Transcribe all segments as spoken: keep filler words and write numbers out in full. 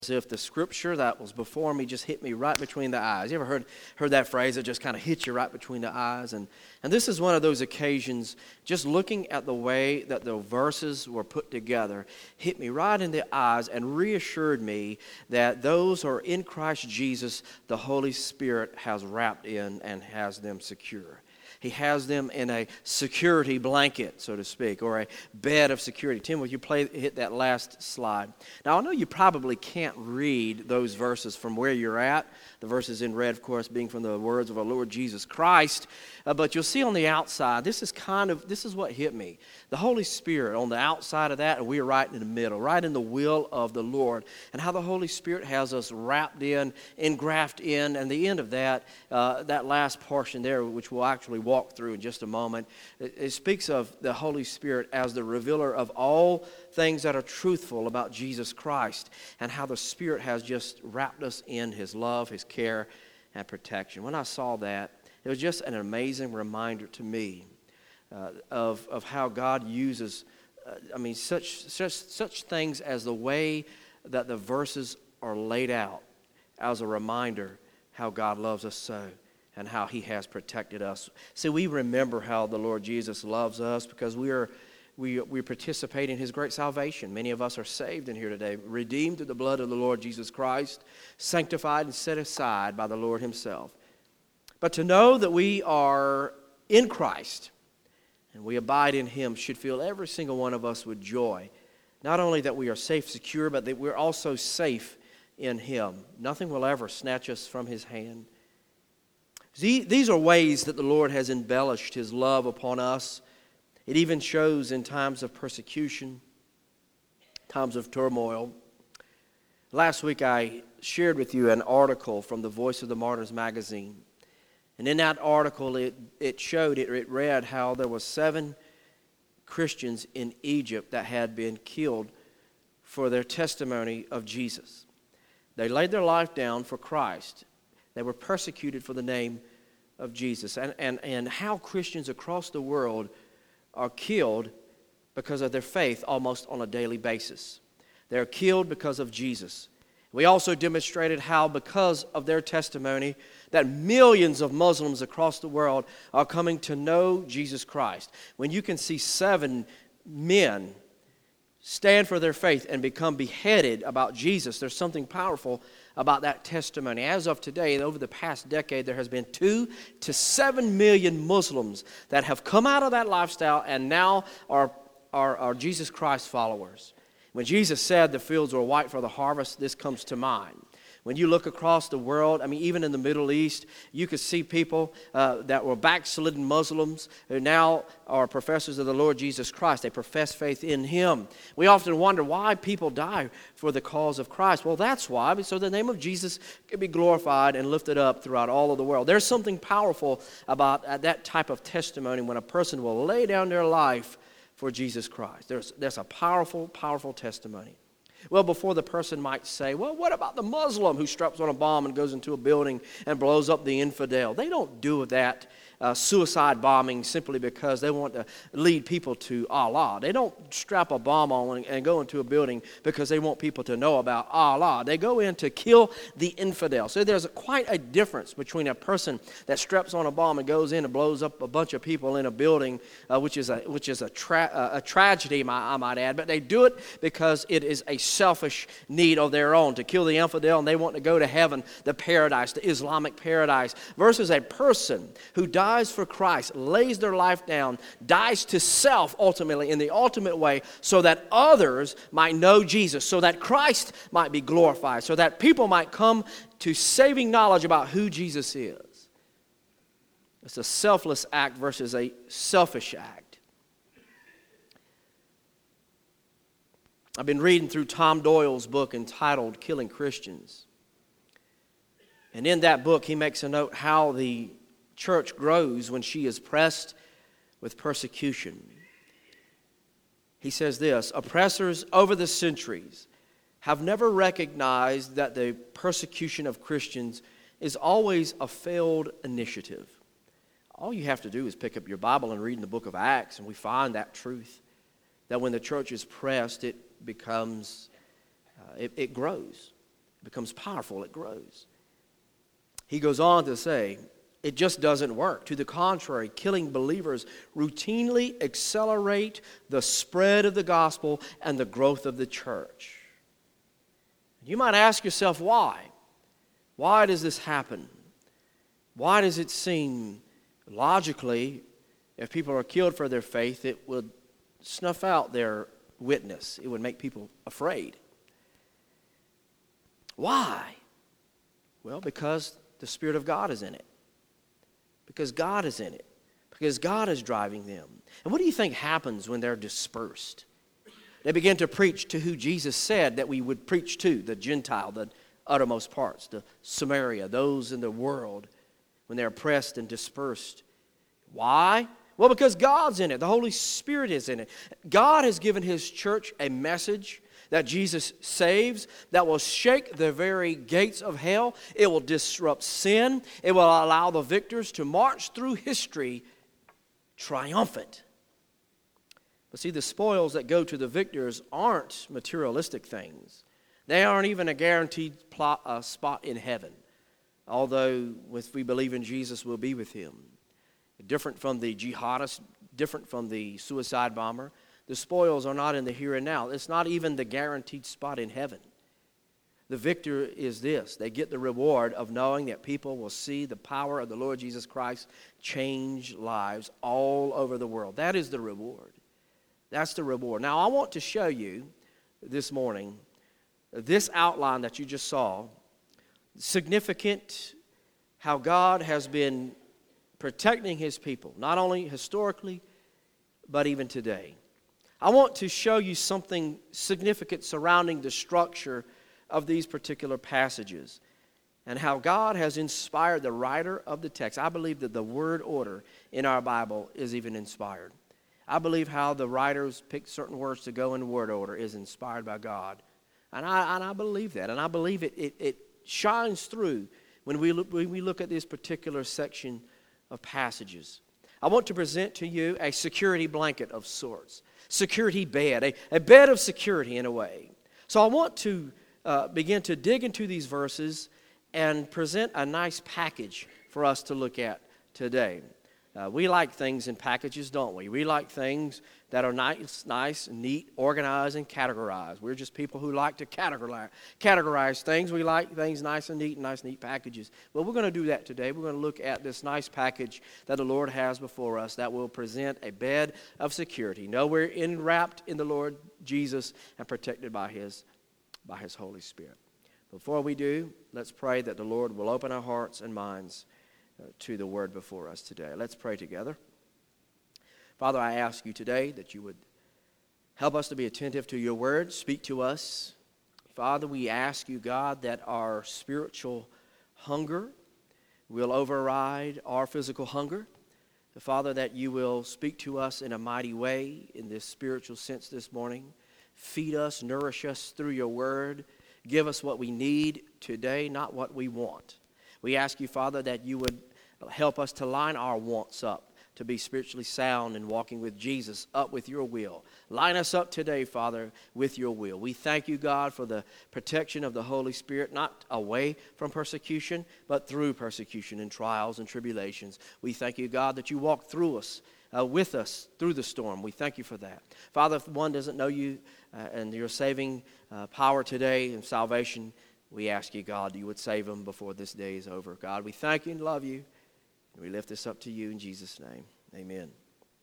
as if the scripture that was before me just hit me right between the eyes. You ever heard heard that phrase? It just kind of hits you right between the eyes. And, and this is one of those occasions, just looking at the way that the verses were put together, hit me right in the eyes and reassured me that those who are in Christ Jesus, the Holy Spirit has wrapped in and has them secure. He has them in a security blanket, so to speak, or a bed of security. Tim, will you play, hit that last slide? Now, I know you probably can't read those verses from where you're at. The verses in red, of course, being from the words of our Lord Jesus Christ. Uh, but you'll see on the outside, this is kind of, this is what hit me. The Holy Spirit on the outside of that, and we are right in the middle, right in the will of the Lord. And how the Holy Spirit has us wrapped in, engrafted in, and the end of that, uh, that last portion there, which we'll actually walk through in just a moment, it, it speaks of the Holy Spirit as the revealer of all things that are truthful about Jesus Christ, and how the Spirit has just wrapped us in His love, His care, and protection. When I saw that, it was just an amazing reminder to me uh, of, of how God uses, uh, I mean, such, such, such things as the way that the verses are laid out as a reminder how God loves us so and how He has protected us. See, we remember how the Lord Jesus loves us because we are We, we participate in His great salvation. Many of us are saved in here today, redeemed through the blood of the Lord Jesus Christ, sanctified and set aside by the Lord Himself. But to know that we are in Christ and we abide in Him should fill every single one of us with joy. Not only that we are safe, secure, but that we're also safe in Him. Nothing will ever snatch us from His hand. See, these are ways that the Lord has embellished His love upon us. It even shows in times of persecution, times of turmoil. Last week I shared with you an article from the Voice of the Martyrs magazine. And in that article it, it showed, it, it read how there were seven Christians in Egypt that had been killed for their testimony of Jesus. They laid their life down for Christ. They were persecuted for the name of Jesus. And, and, and how Christians across the world are killed because of their faith almost on a daily basis. They're killed because of Jesus. We also demonstrated how because of their testimony that millions of Muslims across the world are coming to know Jesus Christ. When you can see seven men stand for their faith and become beheaded about Jesus, there's something powerful about that testimony. As of today, over the past decade, there has been two to seven million Muslims that have come out of that lifestyle and now are, are, are Jesus Christ followers. When Jesus said the fields were white for the harvest, this comes to mind. When you look across the world, I mean, even in the Middle East, you could see people uh, that were backslidden Muslims who now are professors of the Lord Jesus Christ. They profess faith in Him. We often wonder why people die for the cause of Christ. Well, that's why, so the name of Jesus can be glorified and lifted up throughout all of the world. There's something powerful about uh, that type of testimony when a person will lay down their life for Jesus Christ. There's, there's a powerful, powerful testimony. Well, before the person might say, well, what about the Muslim who straps on a bomb and goes into a building and blows up the infidel? They don't do that uh, suicide bombing simply because they want to lead people to Allah. They don't strap a bomb on and, and go into a building because they want people to know about Allah. They go in to kill the infidel. So there's a, quite a difference between a person that straps on a bomb and goes in and blows up a bunch of people in a building, uh, which is a which is a, tra- a tragedy, I might add. But they do it because it is a selfish need of their own to kill the infidel, and they want to go to heaven, the paradise, the Islamic paradise, versus a person who dies for Christ, lays their life down, dies to self ultimately in the ultimate way so that others might know Jesus, so that Christ might be glorified, so that people might come to saving knowledge about who Jesus is. It's a selfless act versus a selfish act. I've been reading through Tom Doyle's book entitled Killing Christians. And in that book, he makes a note how the church grows when she is pressed with persecution. He says this: oppressors over the centuries have never recognized that the persecution of Christians is always a failed initiative. All you have to do is pick up your Bible and read in the book of Acts, and we find that truth, that when the church is pressed, it becomes, uh, it, it grows. It becomes powerful. It grows. He goes on to say, it just doesn't work. To the contrary, killing believers routinely accelerate the spread of the gospel and the growth of the church. You might ask yourself, why? Why does this happen? Why does it seem logically, if people are killed for their faith, it would snuff out their witness? It would make people afraid. Why? Well, because the Spirit of God is in it. Because God is in it. Because God is driving them. And what do you think happens when they're dispersed? They begin to preach to who Jesus said that we would preach to, the Gentile, the uttermost parts, the Samaria, those in the world, when they're oppressed and dispersed. Why? Well, because God's in it. The Holy Spirit is in it. God has given His church a message that Jesus saves, that will shake the very gates of hell. It will disrupt sin. It will allow the victors to march through history triumphant. But see, the spoils that go to the victors aren't materialistic things. They aren't even a guaranteed plot, uh, spot in heaven, although if we believe in Jesus, we'll be with Him. Different from the jihadist, different from the suicide bomber, the spoils are not in the here and now. It's not even the guaranteed spot in heaven. The victor is this. They get the reward of knowing that people will see the power of the Lord Jesus Christ change lives all over the world. That is the reward. That's the reward. Now, I want to show you this morning this outline that you just saw, significant how God has been protecting His people, not only historically, but even today. I want to show you something significant surrounding the structure of these particular passages and how God has inspired the writer of the text. I believe that the word order in our Bible is even inspired. I believe how the writers pick certain words to go in word order is inspired by God. And I, and I believe that. And I believe it, it, it shines through when we, look, when we look at this particular section of passages. I want to present to you a security blanket of sorts. Security bed, a, a bed of security in a way. So I want to uh, begin to dig into these verses and present a nice package for us to look at today. Uh, we like things in packages, don't we? We like things that are nice, nice, neat, organized, and categorized. We're just people who like to categorize, categorize things. We like things nice and neat, nice, neat packages. Well, we're going to do that today. We're going to look at this nice package that the Lord has before us that will present a bed of security. No, we're enwrapped in the Lord Jesus and protected by His, by His Holy Spirit. Before we do, let's pray that the Lord will open our hearts and minds to the word before us today. Let's pray together. Father, I ask you today that you would help us to be attentive to your word. Speak to us. Father, we ask you, God, that our spiritual hunger will override our physical hunger. Father, that you will speak to us in a mighty way in this spiritual sense this morning. Feed us, nourish us through your word. Give us what we need today, not what we want. We ask you, Father, that you would help us to line our wants up, to be spiritually sound and walking with Jesus, up with your will. Line us up today, Father, with your will. We thank you, God, for the protection of the Holy Spirit, not away from persecution, but through persecution and trials and tribulations. We thank you, God, that you walk through us, uh, with us through the storm. We thank you for that. Father, if one doesn't know you uh, and your saving uh, power today and salvation, we ask you, God, you would save them before this day is over. God, we thank you and love you. And we lift this up to you in Jesus' name. Amen.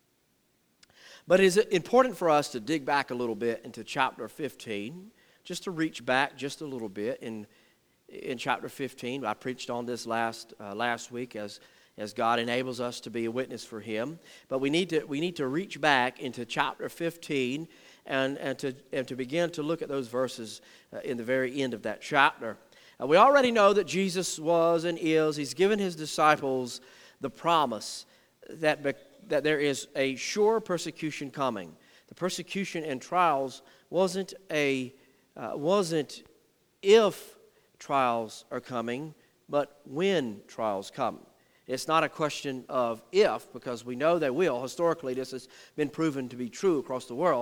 But it is important for us to dig back a little bit into chapter fifteen, just to reach back just a little bit in in chapter fifteen. I preached on this last uh, last week as as God enables us to be a witness for Him. But we need to we need to reach back into chapter fifteen and and to and to begin to look at those verses uh, in the very end of that chapter. Uh, we already know that Jesus was and is. He's given His disciples the promise that be, that there is a sure persecution coming. The persecution and trials wasn't a uh, wasn't if trials are coming, but when trials come. It's not a question of if, because we know they will. Historically, this has been proven to be true across the world.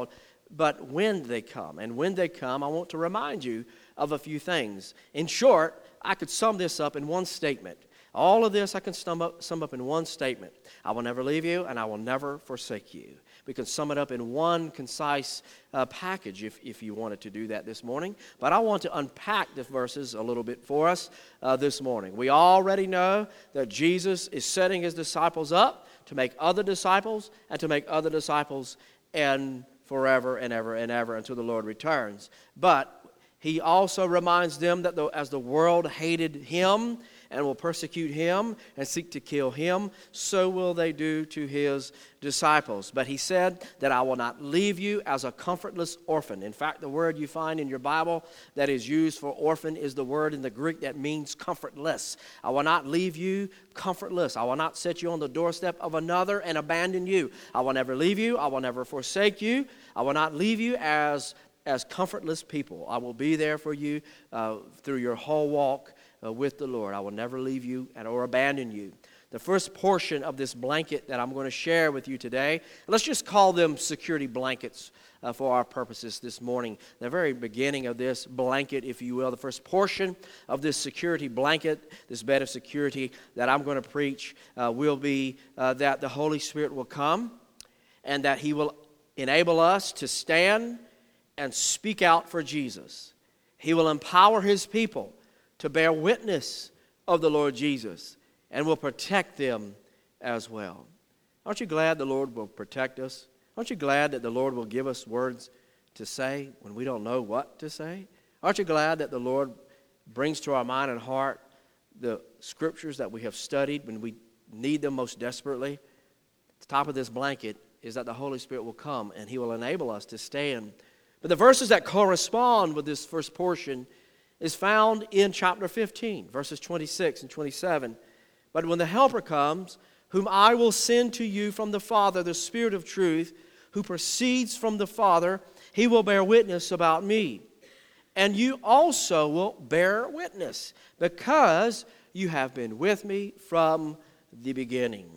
but when they come. And when they come, I want to remind you of a few things. In short, I could sum this up in one statement. All of this I can sum up, sum up in one statement. I will never leave you, and I will never forsake you. We can sum it up in one concise uh, package if, if you wanted to do that this morning. But I want to unpack the verses a little bit for us uh, this morning. We already know that Jesus is setting his disciples up to make other disciples and to make other disciples and forever and ever and ever until the Lord returns. But he also reminds them that the, as the world hated him and will persecute him and seek to kill him, so will they do to his disciples. But he said that I will not leave you as a comfortless orphan. In fact, the word you find in your Bible that is used for orphan is the word in the Greek that means comfortless. I will not leave you comfortless. I will not set you on the doorstep of another and abandon you. I will never leave you. I will never forsake you. I will not leave you as, as comfortless people. I will be there for you uh, through your whole walk Uh, with the Lord. I will never leave you and or abandon you. The first portion of this blanket that I'm going to share with you today, let's just call them security blankets uh, for our purposes this morning. The very beginning of this blanket, if you will, the first portion of this security blanket, this bed of security that I'm going to preach uh, will be uh, that the Holy Spirit will come and that he will enable us to stand and speak out for Jesus. He will empower his people to bear witness of the Lord Jesus, and will protect them as well. Aren't you glad the Lord will protect us? Aren't you glad that the Lord will give us words to say when we don't know what to say? Aren't you glad that the Lord brings to our mind and heart the scriptures that we have studied when we need them most desperately? The top of this blanket is that the Holy Spirit will come and he will enable us to stand. But the verses that correspond with this first portion is found in chapter fifteen, verses twenty-six and twenty-seven. But when the Helper comes, whom I will send to you from the Father, the Spirit of truth, who proceeds from the Father, he will bear witness about me. And you also will bear witness, because you have been with me from the beginning.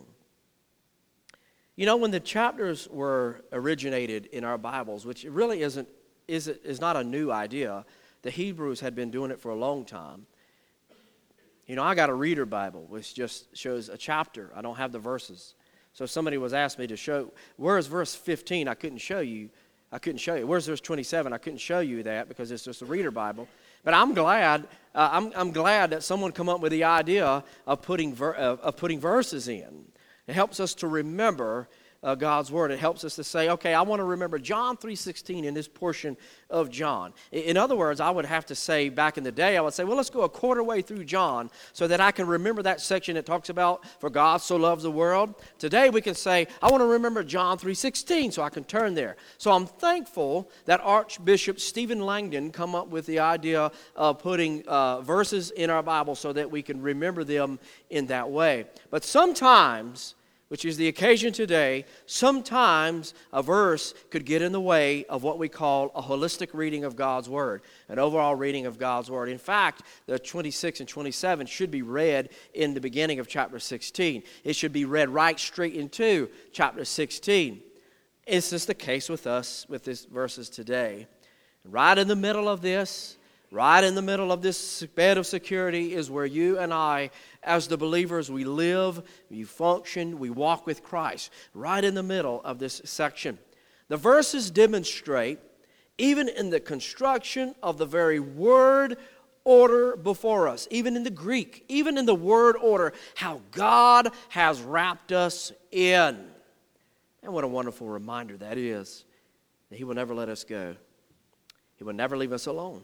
You know, when the chapters were originated in our Bibles, which really isn't is is not a new idea. The Hebrews had been doing it for a long time. You know, I got a reader Bible, which just shows a chapter. I don't have the verses. So if somebody was asked me to show, where's verse fifteen? I couldn't show you. I couldn't show you. Where's verse twenty-seven? I couldn't show you that because it's just a reader Bible. But I'm glad. Uh, I'm I'm glad that someone come up with the idea of putting ver- of, of putting verses in. It helps us to remember Uh, God's Word. It helps us to say, okay, I want to remember John three sixteen in this portion of John. In, in other words, I would have to say, back in the day, I would say, well, let's go a quarter way through John so that I can remember that section that talks about, for God so loves the world. Today we can say, I want to remember John three sixteen so I can turn there. So I'm thankful that Archbishop Stephen Langdon come up with the idea of putting uh, verses in our Bible so that we can remember them in that way. But sometimes, which is the occasion today, sometimes a verse could get in the way of what we call a holistic reading of God's Word, an overall reading of God's Word. In fact, the twenty-six and twenty-seven should be read in the beginning of chapter sixteen. It should be read right straight into chapter sixteen. It's just the case with us with these verses today. Right in the middle of this, right in the middle of this bed of security is where you and I, as the believers, we live, we function, we walk with Christ. Right in the middle of this section. The verses demonstrate, even in the construction of the very word order before us, even in the Greek, even in the word order, how God has wrapped us in. And what a wonderful reminder that is, that He will never let us go. He will never leave us alone.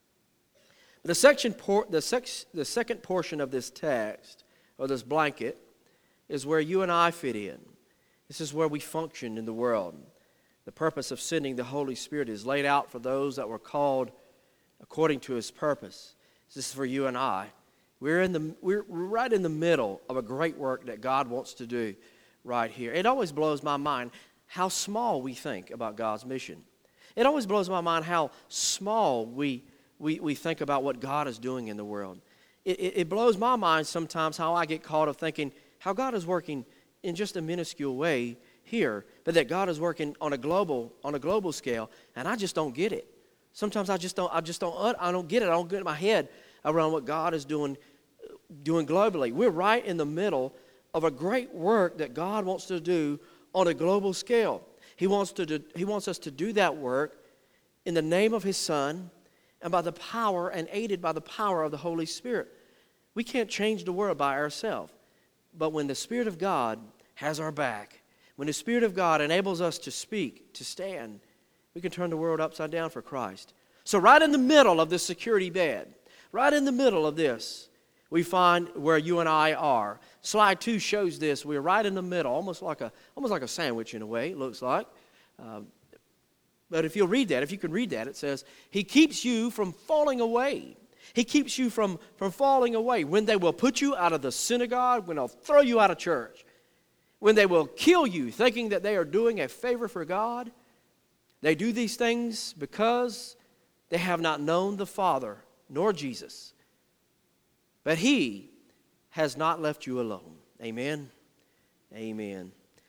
The section, por- the, sex, the second portion of this text, or this blanket, is where you and I fit in. This is where we function in the world. The purpose of sending the Holy Spirit is laid out for those that were called according to His purpose. This is for you and I. We're in the we're right in the middle of a great work that God wants to do right here. It always blows my mind how small we think about God's mission. It always blows my mind how small we We, we think about what God is doing in the world. It, it, it blows my mind sometimes how I get caught up thinking how God is working in just a minuscule way here, but that God is working on a global on a global scale, and I just don't get it. Sometimes I just don't I just don't I don't get it. I don't get my head around what God is doing doing globally. We're right in the middle of a great work that God wants to do on a global scale. He wants to do, he wants us to do that work in the name of His Son and by the power and aided by the power of the Holy Spirit. We can't change the world by ourselves, but when the Spirit of God has our back, when the Spirit of God enables us to speak, to stand, we can turn the world upside down for Christ. So right in the middle of this security bed, right in the middle of this, we find where you and I are. Slide two shows this. We're right in the middle, almost like a almost like a sandwich in a way, it looks like. Um, but if you'll read that, if you can read that, it says, He keeps you from falling away. He keeps you from, from falling away. When they will put you out of the synagogue, when they'll throw you out of church, when they will kill you thinking that they are doing a favor for God, they do these things because they have not known the Father nor Jesus. But He has not left you alone. Amen? Amen.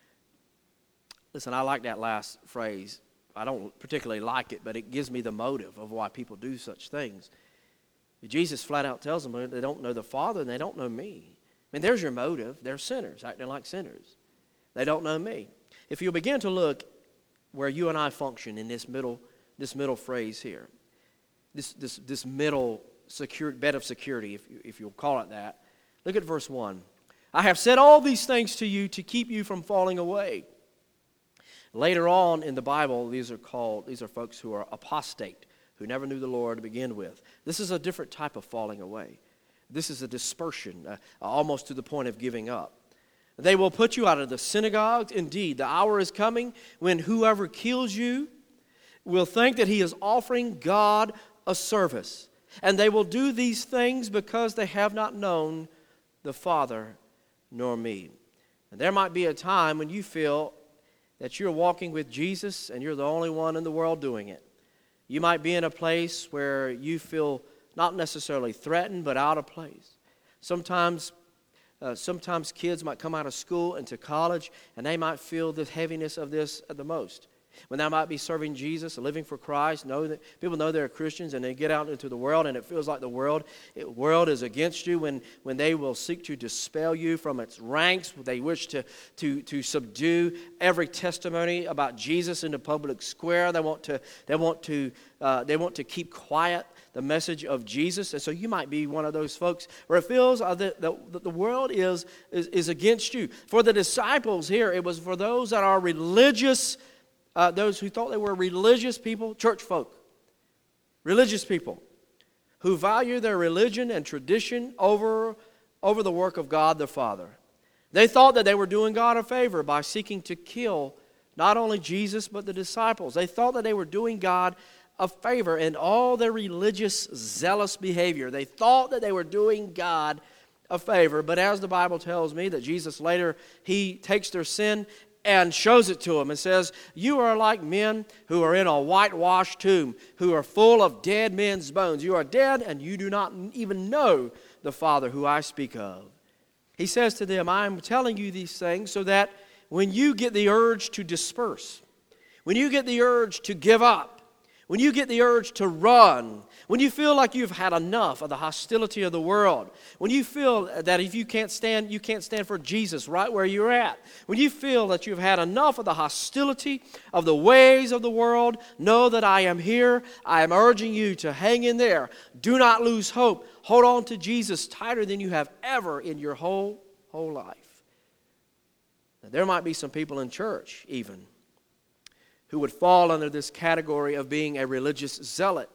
Listen, I like that last phrase. I don't particularly like it, but it gives me the motive of why people do such things. Jesus flat out tells them they don't know the Father and they don't know me. I mean, there's your motive. They're sinners, acting like sinners. They don't know me. If you begin to look where you and I function in this middle, this middle phrase here, this this this middle secure, bed of security, if you, if you'll call it that, look at verse one. I have said all these things to you to keep you from falling away. Later on in the Bible, these are called, these are folks who are apostate, who never knew the Lord to begin with. This is a different type of falling away. This is a dispersion, uh, almost to the point of giving up. They will put you out of the synagogues. Indeed, the hour is coming when whoever kills you will think that he is offering God a service. And they will do these things because they have not known the Father nor me. And there might be a time when you feel that you're walking with Jesus and you're the only one in the world doing it. You might be in a place where you feel not necessarily threatened, but out of place. Sometimes, uh, sometimes kids might come out of school into college, and they might feel the heaviness of this the most. When they might be serving Jesus, living for Christ, know that people know they're Christians, and they get out into the world, and it feels like the world, it, world is against you. When when they will seek to dispel you from its ranks, they wish to to to subdue every testimony about Jesus in the public square. They want to they want to uh, they want to keep quiet the message of Jesus, and so you might be one of those folks where it feels uh, that, that, that the world is, is is against you. For the disciples here, it was for those that are religious. Uh, those who thought they were religious people, church folk, religious people who value their religion and tradition over, over the work of God the Father. They thought that they were doing God a favor by seeking to kill not only Jesus but the disciples. They thought that they were doing God a favor in all their religious, zealous behavior. They thought that they were doing God a favor, but as the Bible tells me that Jesus later, He takes their sin and shows it to them and says, you are like men who are in a whitewashed tomb, who are full of dead men's bones. You are dead and you do not even know the Father who I speak of. He says to them, I am telling you these things so that when you get the urge to disperse, when you get the urge to give up, when you get the urge to run, when you feel like you've had enough of the hostility of the world, when you feel that if you can't stand, you can't stand for Jesus right where you're at, when you feel that you've had enough of the hostility of the ways of the world, know that I am here. I am urging you to hang in there. Do not lose hope. Hold on to Jesus tighter than you have ever in your whole, whole life. Now, there might be some people in church even who would fall under this category of being a religious zealot.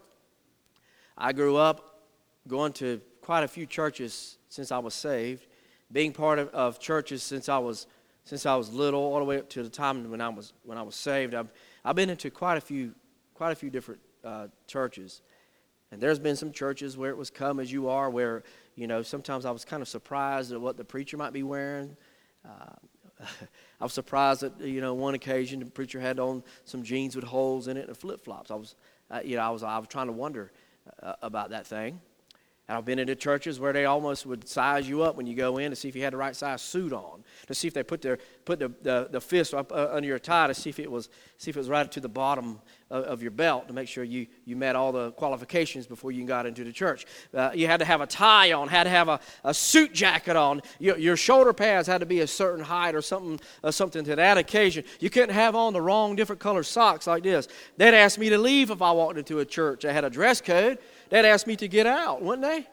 I grew up going to quite a few churches since I was saved, being part of, of churches since I was since I was little, all the way up to the time when I was when I was saved. I've I've been into quite a few quite a few different uh, churches, and there's been some churches where it was come as you are, where you know sometimes I was kind of surprised at what the preacher might be wearing. Uh, I was surprised that, you know, one occasion the preacher had on some jeans with holes in it and flip-flops. I was, uh, you know, I was, I was trying to wonder uh, about that thing. And I've been into churches where they almost would size you up when you go in to see if you had the right size suit on, to see if they put their put the, the, the fist up uh, under your tie to see if it was see if it was right to the bottom of, of your belt to make sure you, you met all the qualifications before you got into the church. Uh, you had to have a tie on, had to have a, a suit jacket on. Your, your shoulder pads had to be a certain height or something uh, something to that occasion. You couldn't have on the wrong different color socks like this. They'd ask me to leave if I walked into a church. They had a dress code. They'd ask me to get out, wouldn't they?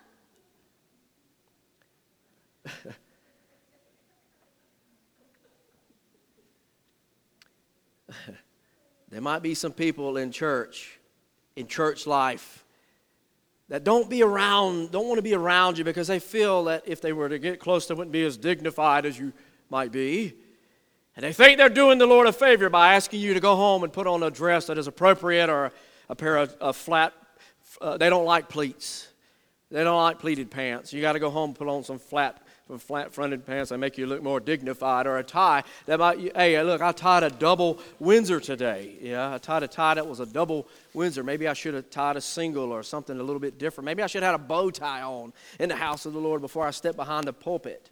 There might be some people in church, in church life, that don't be around, don't want to be around you because they feel that if they were to get close, they wouldn't be as dignified as you might be. And they think they're doing the Lord a favor by asking you to go home and put on a dress that is appropriate or a pair of, of flat. Uh, they don't like pleats. They don't like pleated pants. You got to go home and put on some flat, some flat-fronted pants that make you look more dignified, or a tie that might. Hey, look, I tied a double Windsor today. Yeah, I tied a tie that was a double Windsor. Maybe I should have tied a single or something a little bit different. Maybe I should have had a bow tie on in the house of the Lord before I stepped behind the pulpit.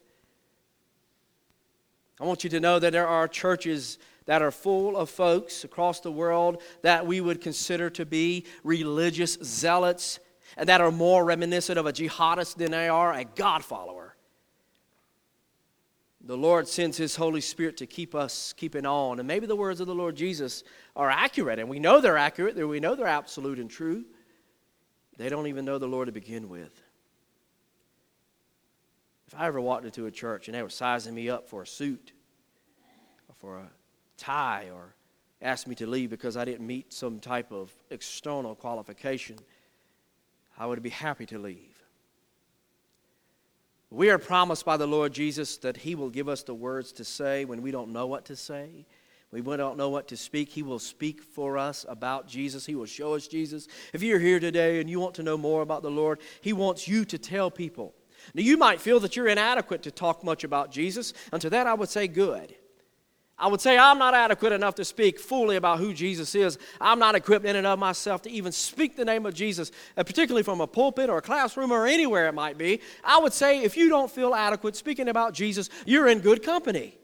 I want you to know that there are churches that are full of folks across the world that we would consider to be religious zealots and that are more reminiscent of a jihadist than they are a God follower. The Lord sends His Holy Spirit to keep us keeping on. And maybe the words of the Lord Jesus are accurate, and we know they're accurate, we know they're absolute and true. They don't even know the Lord to begin with. If I ever walked into a church and they were sizing me up for a suit or for a tie or asked me to leave because I didn't meet some type of external qualification, I would be happy to leave. We are promised by the Lord Jesus that He will give us the words to say when we don't know what to say. When we don't know what to speak, He will speak for us about Jesus. He will show us Jesus. If you're here today and you want to know more about the Lord, He wants you to tell people. Now, you might feel that you're inadequate to talk much about Jesus, and to that I would say good. I would say I'm not adequate enough to speak fully about who Jesus is. I'm not equipped in and of myself to even speak the name of Jesus, particularly from a pulpit or a classroom or anywhere it might be. I would say if you don't feel adequate speaking about Jesus, you're in good company.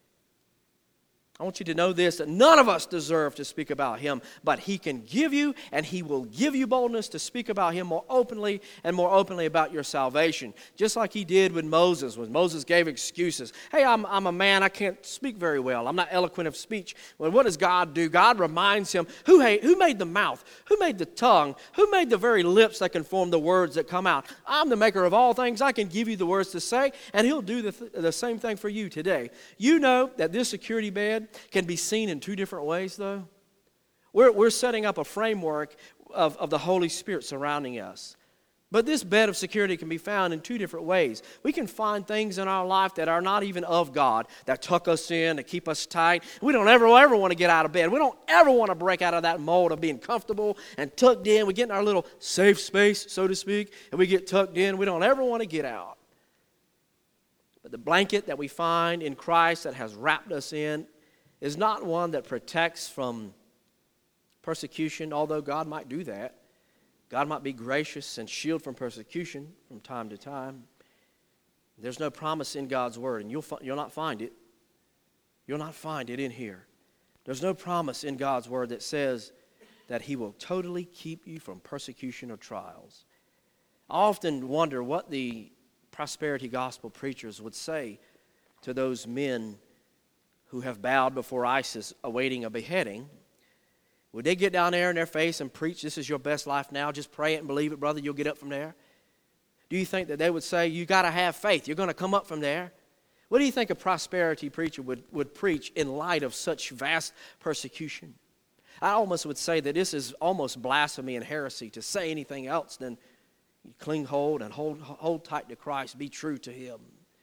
I want you to know this, that none of us deserve to speak about Him, but He can give you, and He will give you boldness to speak about Him more openly and more openly about your salvation. Just like He did with Moses, when Moses gave excuses. Hey, I'm, I'm a man, I can't speak very well. I'm not eloquent of speech. Well, what does God do? God reminds him, who, who made the mouth? Who made the tongue? Who made the very lips that can form the words that come out? I'm the maker of all things. I can give you the words to say, and He'll do the, th- the same thing for you today. You know that this security bed can be seen in two different ways, though. We're, we're setting up a framework of, of the Holy Spirit surrounding us. But this bed of security can be found in two different ways. We can find things in our life that are not even of God, that tuck us in, that keep us tight. We don't ever, ever want to get out of bed. We don't ever want to break out of that mold of being comfortable and tucked in. We get in our little safe space, so to speak, and we get tucked in. We don't ever want to get out. But the blanket that we find in Christ that has wrapped us in is not one that protects from persecution, although God might do that. God might be gracious and shield from persecution from time to time. There's no promise in God's Word, and you'll, you'll not find it. You'll not find it in here. There's no promise in God's Word that says that He will totally keep you from persecution or trials. I often wonder what the prosperity gospel preachers would say to those men who have bowed before ISIS awaiting a beheading. Would they get down there in their face and preach, this is your best life now, just pray it and believe it, brother, you'll get up from there? Do you think that they would say, you got to have faith, you're going to come up from there? What do you think a prosperity preacher would, would preach in light of such vast persecution? I almost would say that this is almost blasphemy and heresy to say anything else than cling hold and hold, hold tight to Christ, be true to Him.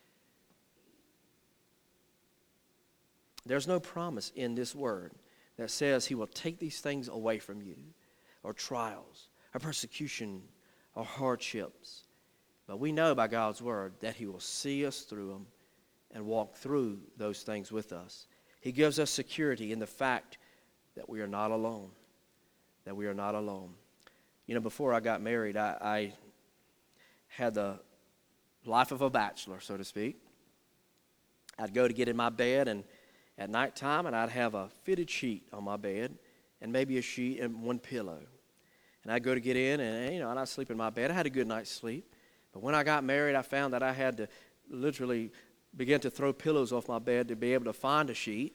There's no promise in this Word that says He will take these things away from you, or trials, or persecution, or hardships. But we know by God's Word that He will see us through them and walk through those things with us. He gives us security in the fact that we are not alone, that we are not alone. You know, before I got married, I, I had the life of a bachelor, so to speak. I'd go to get in my bed and at nighttime, and I'd have a fitted sheet on my bed and maybe a sheet and one pillow. And I'd go to get in, and, you know, and I'd sleep in my bed. I had a good night's sleep. But when I got married, I found that I had to literally begin to throw pillows off my bed to be able to find a sheet.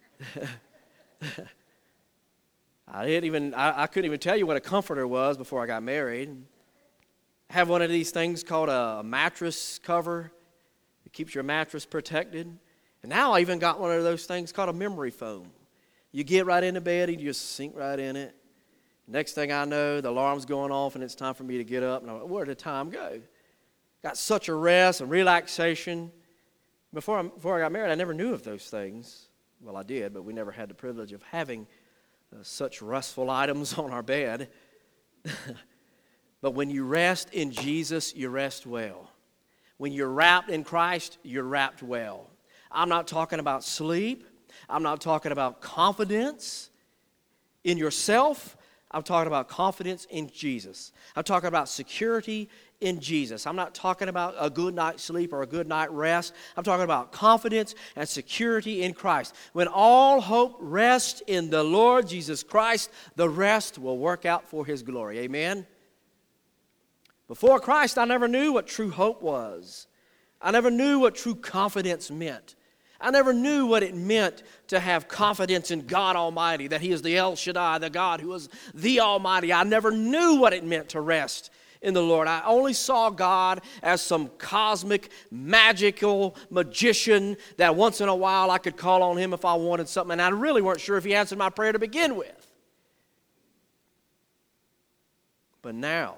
I didn't even, I, I couldn't even tell you what a comforter was before I got married. I have one of these things called a mattress cover. It keeps your mattress protected. And now I even got one of those things called a memory foam. You get right into bed and you just sink right in it. Next thing I know, the alarm's going off and it's time for me to get up. And I'm like, where did the time go? Got such a rest and relaxation. Before I, before I got married, I never knew of those things. Well, I did, but we never had the privilege of having uh, such restful items on our bed. But when you rest in Jesus, you rest well. When you're wrapped in Christ, you're wrapped well. I'm not talking about sleep. I'm not talking about confidence in yourself. I'm talking about confidence in Jesus. I'm talking about security in Jesus. I'm not talking about a good night's sleep or a good night rest. I'm talking about confidence and security in Christ. When all hope rests in the Lord Jesus Christ, the rest will work out for His glory. Amen? Before Christ, I never knew what true hope was. I never knew what true confidence meant. I never knew what it meant to have confidence in God Almighty, that He is the El Shaddai, the God who is the Almighty. I never knew what it meant to rest in the Lord. I only saw God as some cosmic, magical magician that once in a while I could call on Him if I wanted something, and I really weren't sure if He answered my prayer to begin with. But now,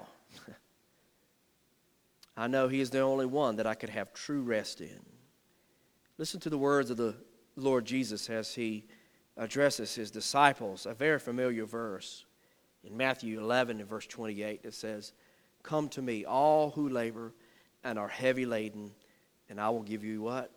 I know He is the only one that I could have true rest in. Listen to the words of the Lord Jesus as He addresses His disciples. A very familiar verse in Matthew eleven and verse twenty-eight that says, "Come to me, all who labor and are heavy laden, and I will give you" what?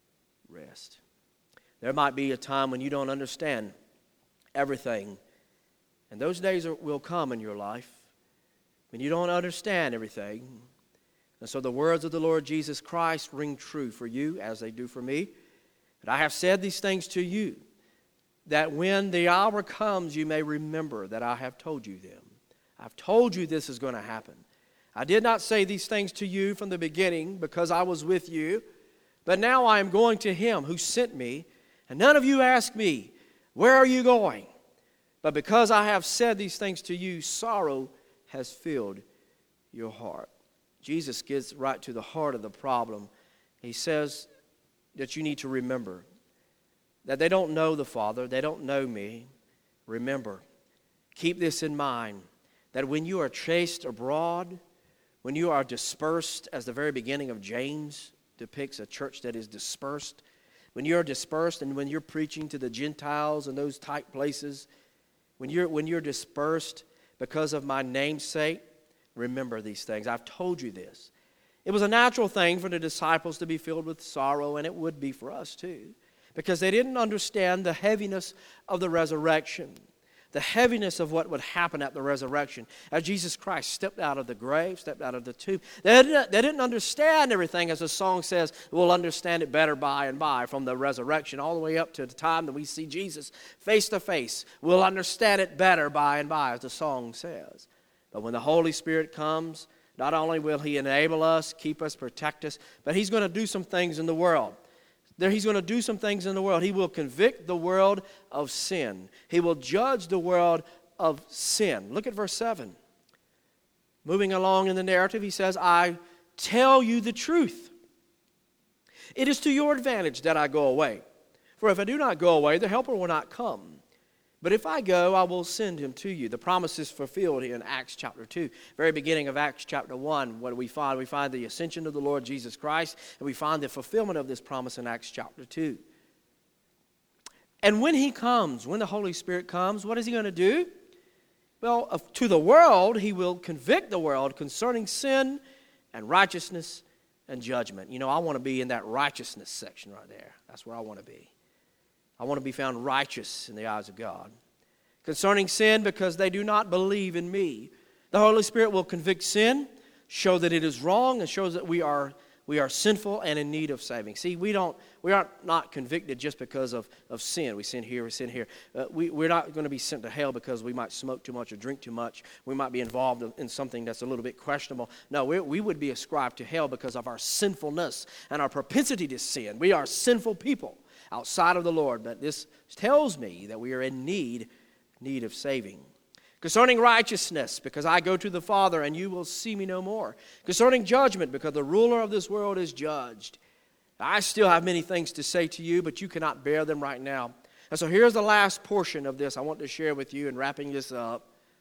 Rest. There might be a time when you don't understand everything. And those days are, will come in your life when you don't understand everything. And so the words of the Lord Jesus Christ ring true for you as they do for me. And I have said these things to you, that when the hour comes, you may remember that I have told you them. I've told you this is going to happen. I did not say these things to you from the beginning because I was with you, but now I am going to Him who sent me, and none of you ask me, where are you going? But because I have said these things to you, sorrow has filled your heart. Jesus gets right to the heart of the problem. He says that you need to remember that they don't know the Father. They don't know me. Remember, keep this in mind, that when you are chased abroad, when you are dispersed, as the very beginning of James depicts a church that is dispersed, when you're dispersed and when you're preaching to the Gentiles and those tight places, when you're, when you're dispersed because of my name's sake, remember these things. I've told you this. It was a natural thing for the disciples to be filled with sorrow, and it would be for us too, because they didn't understand the heaviness of the resurrection, the heaviness of what would happen at the resurrection as Jesus Christ stepped out of the grave, stepped out of the tomb. They didn't, they didn't understand everything, as the song says, we'll understand it better by and by, from the resurrection all the way up to the time that we see Jesus face to face. We'll understand it better by and by, as the song says. But when the Holy Spirit comes, not only will He enable us, keep us, protect us, but He's going to do some things in the world. There, He's going to do some things in the world. He will convict the world of sin. He will judge the world of sin. Look at verse seven. Moving along in the narrative, He says, I tell you the truth. It is to your advantage that I go away. For if I do not go away, the Helper will not come. But if I go, I will send Him to you. The promise is fulfilled here in Acts chapter two. Very beginning of Acts chapter one, what do we find? We find the ascension of the Lord Jesus Christ, and we find the fulfillment of this promise in Acts chapter two. And when He comes, when the Holy Spirit comes, what is He going to do? Well, to the world, He will convict the world concerning sin and righteousness and judgment. You know, I want to be in that righteousness section right there. That's where I want to be. I want to be found righteous in the eyes of God. Concerning sin, because they do not believe in me. The Holy Spirit will convict sin, show that it is wrong and shows that we are we are sinful and in need of saving. See, we don't we aren't not convicted just because of, of sin. We sin here, we sin here. Uh, we, we're not going to be sent to hell because we might smoke too much or drink too much. We might be involved in something that's a little bit questionable. No, we, we would be ascribed to hell because of our sinfulness and our propensity to sin. We are sinful people outside of the Lord. But this tells me that we are in need, need of saving. Concerning righteousness, because I go to the Father and you will see me no more. Concerning judgment, because the ruler of this world is judged. I still have many things to say to you, but you cannot bear them right now. And so here's the last portion of this I want to share with you in wrapping this up.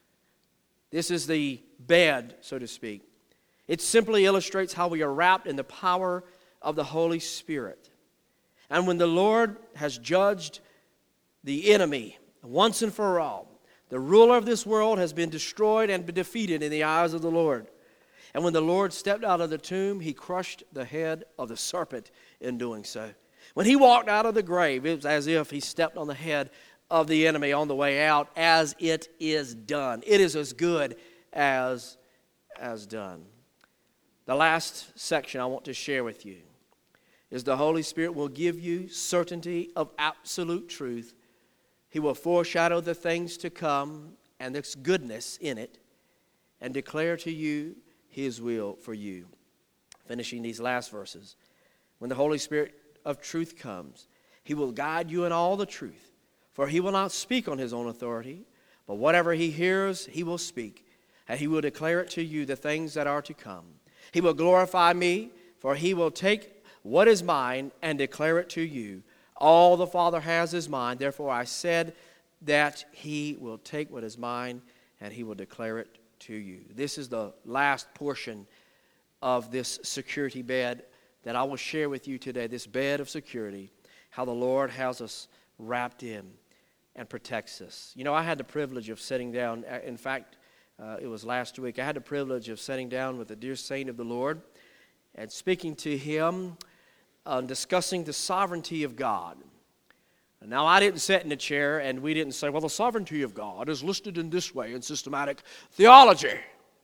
This is the bed, so to speak. It simply illustrates how we are wrapped in the power of the Holy Spirit. And when the Lord has judged the enemy once and for all, the ruler of this world has been destroyed and been defeated in the eyes of the Lord. And when the Lord stepped out of the tomb, he crushed the head of the serpent in doing so. When he walked out of the grave, it was as if he stepped on the head of the enemy on the way out, as it is done. It is as good as, as done. The last section I want to share with you is the Holy Spirit will give you certainty of absolute truth. He will foreshadow the things to come and this goodness in it and declare to you His will for you. Finishing these last verses. When the Holy Spirit of truth comes, He will guide you in all the truth. For He will not speak on His own authority, but whatever He hears, He will speak. And He will declare it to you the things that are to come. He will glorify me, for He will take what is mine and declare it to you. All the Father has is mine. Therefore I said that He will take what is mine and He will declare it to you. This is the last portion of this security bed that I will share with you today. This bed of security, how the Lord has us wrapped in and protects us. You know, I had the privilege of sitting down. In fact, uh, it was last week. I had the privilege of sitting down with a dear saint of the Lord and speaking to him, Uh, discussing the sovereignty of God. Now, I didn't sit in the chair and we didn't say, well, the sovereignty of God is listed in this way in systematic theology.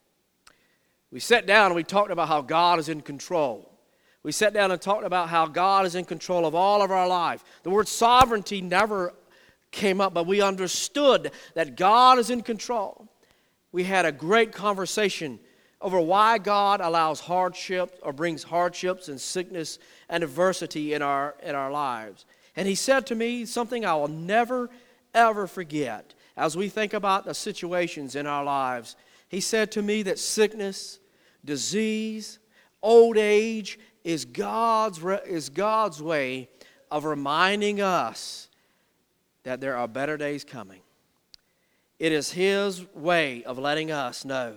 We sat down and we talked about how God is in control. We sat down and talked about how God is in control of all of our life. The word sovereignty never came up, but we understood that God is in control. We had a great conversation over why God allows hardship or brings hardships and sickness and adversity in our, in our lives. And he said to me something I will never, ever forget as we think about the situations in our lives. He said to me that sickness, disease, old age is God's, is God's way of reminding us that there are better days coming. It is His way of letting us know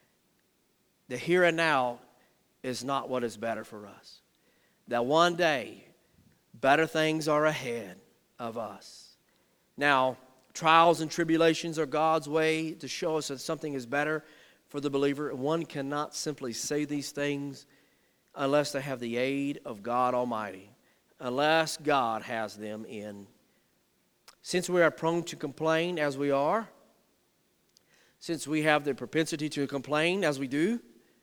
the here and now is not what is better for us. That one day, better things are ahead of us. Now, trials and tribulations are God's way to show us that something is better for the believer. One cannot simply say these things unless they have the aid of God Almighty, unless God has them in. Since we are prone to complain as we are, since we have the propensity to complain as we do,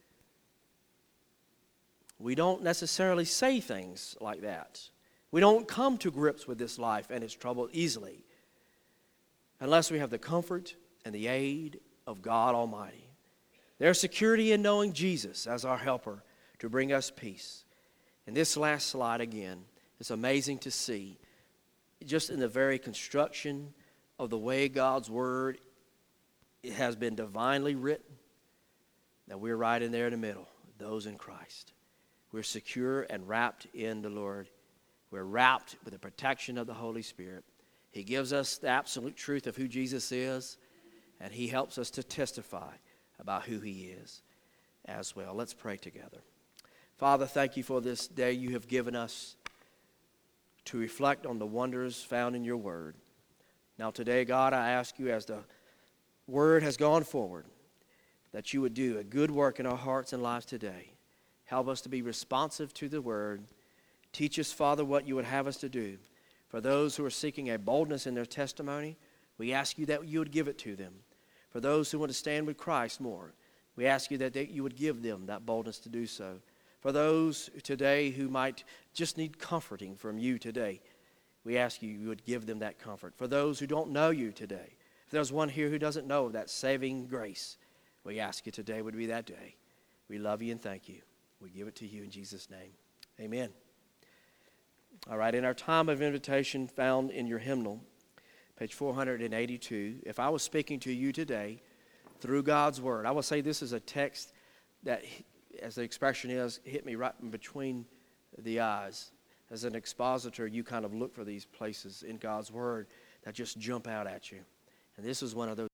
we don't necessarily say things like that. We don't come to grips with this life and its trouble easily unless we have the comfort and the aid of God Almighty. There's security in knowing Jesus as our helper to bring us peace. And this last slide again, it's amazing to see just in the very construction of the way God's Word it has been divinely written that we're right in there in the middle, those in Christ. We're secure and wrapped in the Lord. We're wrapped with the protection of the Holy Spirit. He gives us the absolute truth of who Jesus is, and He helps us to testify about who He is as well. Let's pray together. Father, thank You for this day You have given us to reflect on the wonders found in Your Word. Now today, God, I ask You as the Word has gone forward, that You would do a good work in our hearts and lives today. Help us to be responsive to the Word. Teach us, Father, what You would have us to do. For those who are seeking a boldness in their testimony, we ask You that You would give it to them. For those who want to stand with Christ more, We ask you that they, you would give them that boldness to do so. For those today who might just need comforting from you today, we ask you you would give them that comfort. For those who don't know you today, if there's one here who doesn't know of that saving grace, we ask you today would be that day. We love you and thank you. We give it to you in Jesus' name. Amen. All right, in our time of invitation found in your hymnal, page four hundred eighty-two, if I was speaking to you today through God's Word, I would say this is a text that, as the expression is, hit me right in between the eyes. As an expositor, you kind of look for these places in God's Word that just jump out at you. And this is one of those